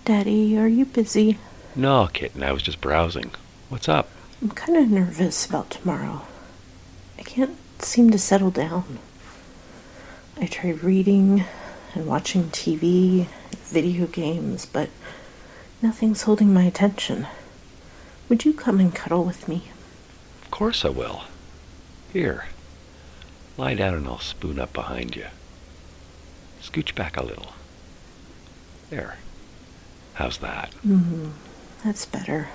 Daddy, are you busy? No, kitten, I was just browsing. What's up? I'm kind of nervous about tomorrow. I can't seem to settle down. I try reading and watching TV, video games, but nothing's holding my attention. Would you come and cuddle with me? Of course I will. Here, lie down and I'll spoon up behind you. Scooch back a little. There. How's that? That's better.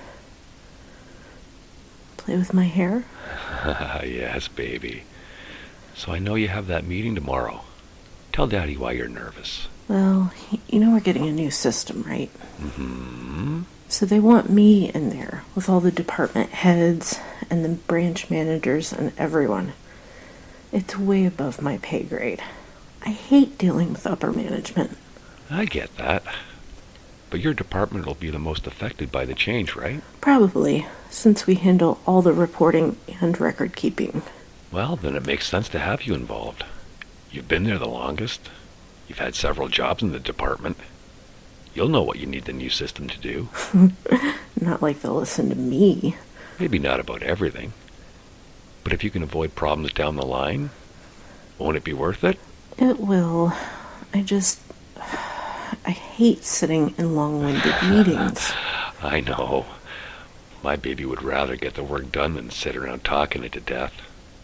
Play with my hair? Yes, baby. So I know you have that meeting tomorrow. Tell Daddy why you're nervous. Well, you know we're getting a new system, right? Mm-hmm. So they want me in there with all the department heads and the branch managers and everyone. It's way above my pay grade. I hate dealing with upper management. I get that. But your department will be the most affected by the change, right? Probably, since we handle all the reporting and record keeping. Well, then it makes sense to have you involved. You've been there the longest. You've had several jobs in the department. You'll know what you need the new system to do. Not like they'll listen to me. Maybe not about everything. But if you can avoid problems down the line, won't it be worth it? It will. I hate sitting in long-winded meetings. I know. My baby would rather get the work done than sit around talking it to death.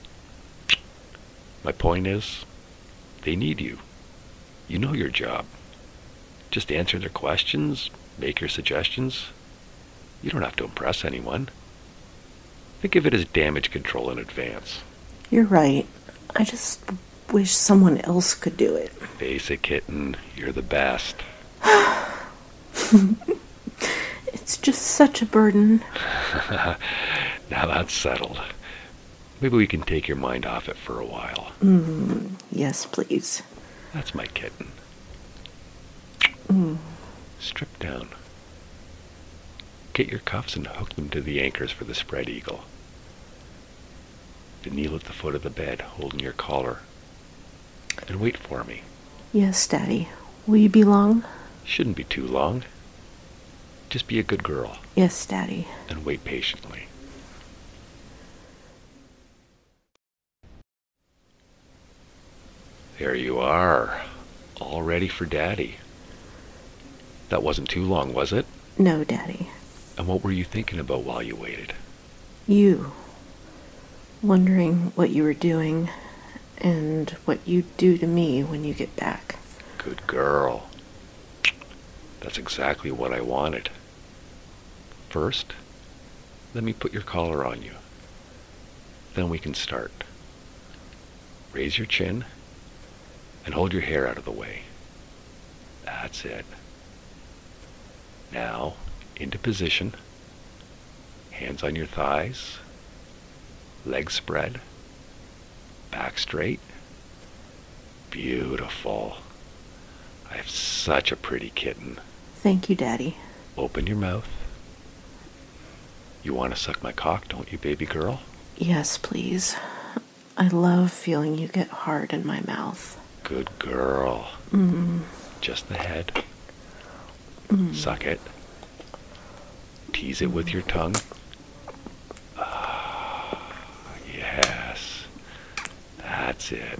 My point is, they need you. You know your job. Just answer their questions, make your suggestions. You don't have to impress anyone. Think of it as damage control in advance. You're right. I just wish someone else could do it. Face it, kitten, you're the best. It's just such a burden. Now that's settled. Maybe we can take your mind off it for a while. Yes, please. That's my kitten. Strip down. Get your cuffs and hook them to the anchors for the spread eagle. Then kneel at the foot of the bed, holding your collar. And wait for me. Yes, Daddy. Will you be long? Shouldn't be too long. Just be a good girl. Yes, Daddy. And wait patiently. There you are. All ready for Daddy. That wasn't too long, was it? No, Daddy. And what were you thinking about while you waited? You. Wondering what you were doing and what you'd do to me when you get back. Good girl. That's exactly what I wanted. First, let me put your collar on you. Then we can start. Raise your chin and hold your hair out of the way. That's it. Now, into position. Hands on your thighs. Legs spread. Back straight. Beautiful. I have such a pretty kitten. Thank you, Daddy. Open your mouth. You want to suck my cock, don't you, baby girl? Yes, please. I love feeling you get hard in my mouth. Good girl. Just the head. Suck it. Tease it with your tongue. Yes. That's it.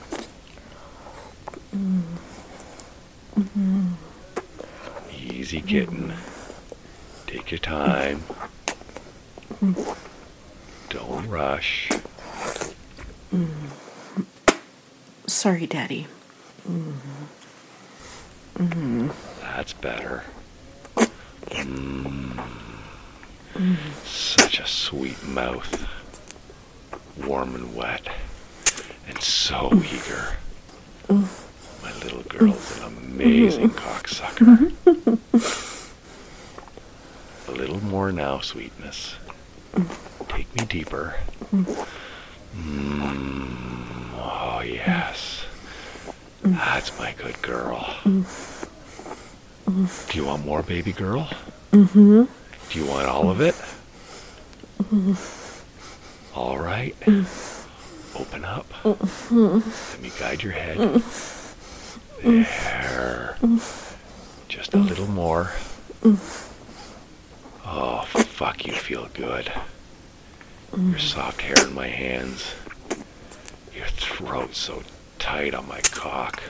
Easy, kitten. Take your time. Don't rush. Sorry, Daddy. That's better. Such a sweet mouth. Warm and wet. And so eager. My little girl's an amazing cocksucker. A little more now, sweetness. Take me deeper. Oh, yes. That's my good girl. Do you want more, baby girl? Do you want all of it? All right. Open up. Let me guide your head. There. Just a little more. Oh, fuck, you feel good. Your soft hair in my hands. Your throat so tight on my cock.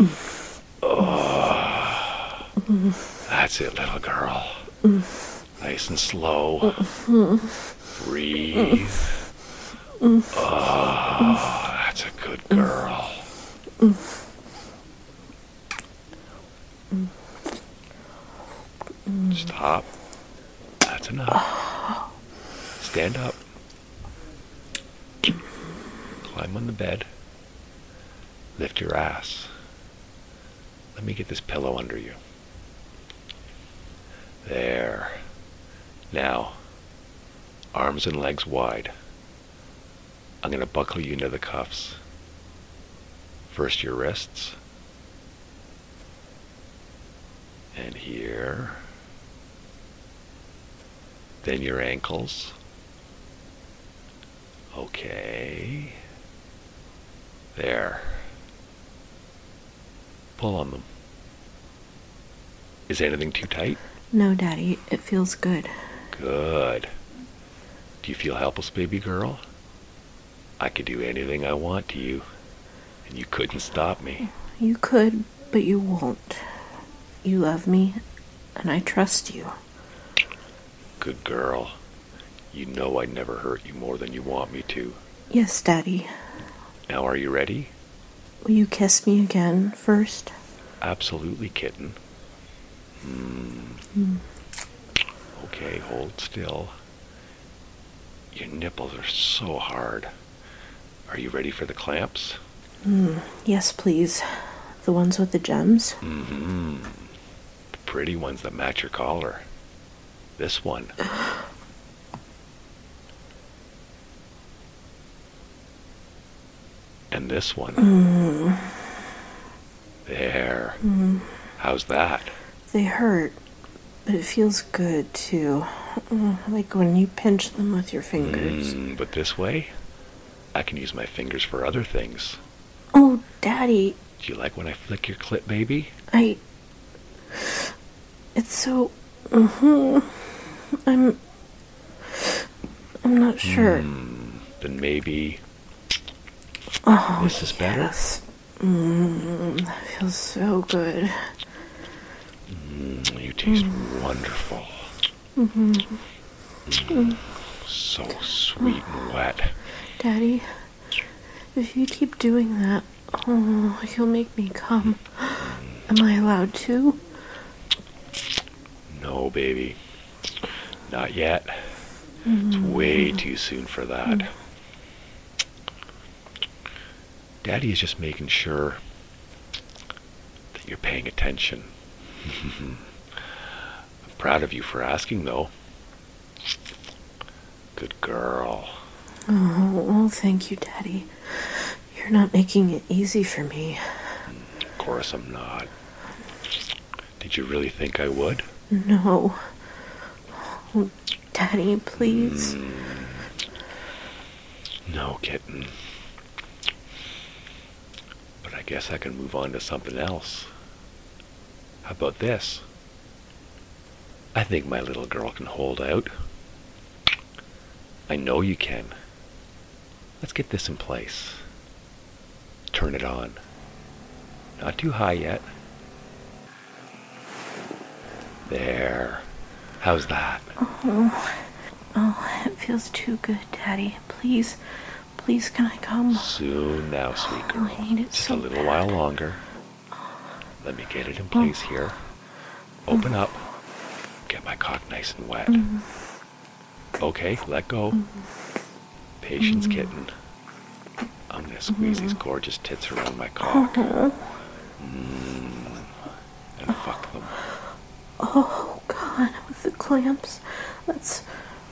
Oh, that's it, little girl. Nice and slow. Breathe. Oh, that's a good girl. Stop. That's enough. Stand up. Climb on the bed. Lift your ass. Let me get this pillow under you. There. Now, arms and legs wide. I'm going to buckle you into the cuffs. First your wrists. And here. Then your ankles. Okay. There. Pull on them. Is anything too tight? No, Daddy, it feels good. Good. Do you feel helpless, baby girl? I could do anything I want to you, and you couldn't stop me. You could, but you won't. You love me, and I trust you. Good girl. You know I'd never hurt you more than you want me to. Yes, Daddy. Now are you ready? Will you kiss me again first? Absolutely, kitten. Okay, hold still. Your nipples are so hard. Are you ready for the clamps? Yes, please. The ones with the gems? The pretty ones that match your collar. This one. And this one. There. How's that? They hurt, but it feels good, too. Like when you pinch them with your fingers. But this way, I can use my fingers for other things. Oh, Daddy. Do you like when I flick your clit, baby? It's so... I'm not sure. Then maybe... Oh, this is better? Yes. That feels so good. You taste wonderful. So sweet and wet. Daddy, if you keep doing that, you'll make me come. Am I allowed to? No, baby. Not yet. It's way too soon for that. Daddy is just making sure that you're paying attention. I'm proud of you for asking, though. Good girl. Oh, well, thank you, Daddy. You're not making it easy for me. Of course I'm not. Did you really think I would? No. Oh, Daddy, please. No, kitten. But I guess I can move on to something else. How about this? I think my little girl can hold out. I know you can. Let's get this in place. Turn it on. Not too high yet. There. How's that? Oh, it feels too good, Daddy. Please, can I come? Soon now, sweet girl. I need it Just so a little bad. while longer. Let me get it in place here. Open up. Get my cock nice and wet. Okay, let go. Patience, kitten. I'm gonna squeeze these gorgeous tits around my cock. And fuck them. Oh, God, with the clamps. That's...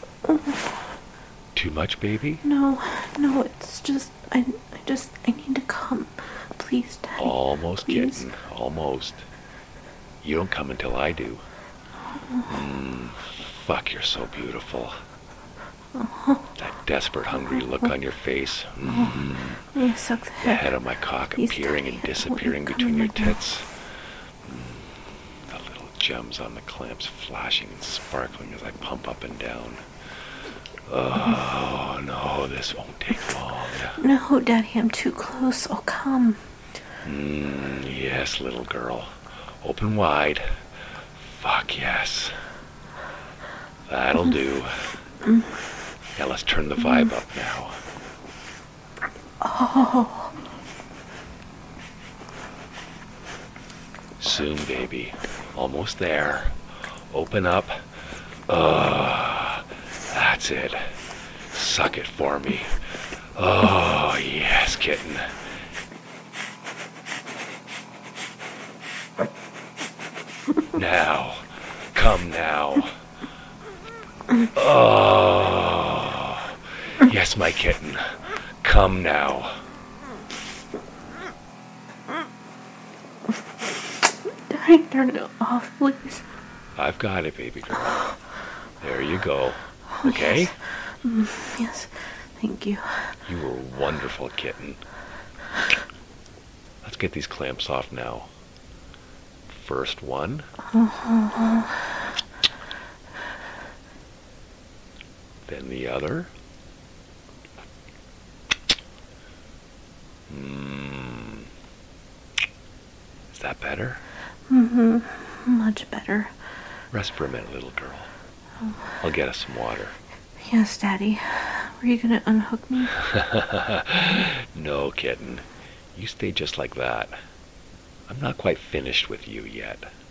Too much, baby? No, it's just... I need to come. Please, Daddy. Almost, please. kitten. Almost. You don't come until I do. Fuck, you're so beautiful. That desperate, hungry look on your face. Yeah, suck the The head. head of my cock Please, appearing Daddy, and I don't want you disappearing to come between your again. tits. The little gems on the clamps flashing and sparkling as I pump up and down. Oh, no, this won't take long. No, Daddy, I'm too close. I'll come. Yes, little girl. Open wide. Fuck yes. That'll do. Now let's turn the vibe up now. Oh. Soon, baby. Almost there. Open up. That's it. Suck it for me. Oh, yes, kitten. Now. Come now. Oh. Yes, my kitten. Come now. Daddy, turn it off, please. I've got it, baby girl. There you go. Okay? Yes, thank you. You were a wonderful kitten. Let's get these clamps off now. First one. Then the other. Is that better? Much better. Rest for a minute, little girl. I'll get us some water. Yes, Daddy. Were you gonna unhook me? No, kitten. You stay just like that. I'm not quite finished with you yet.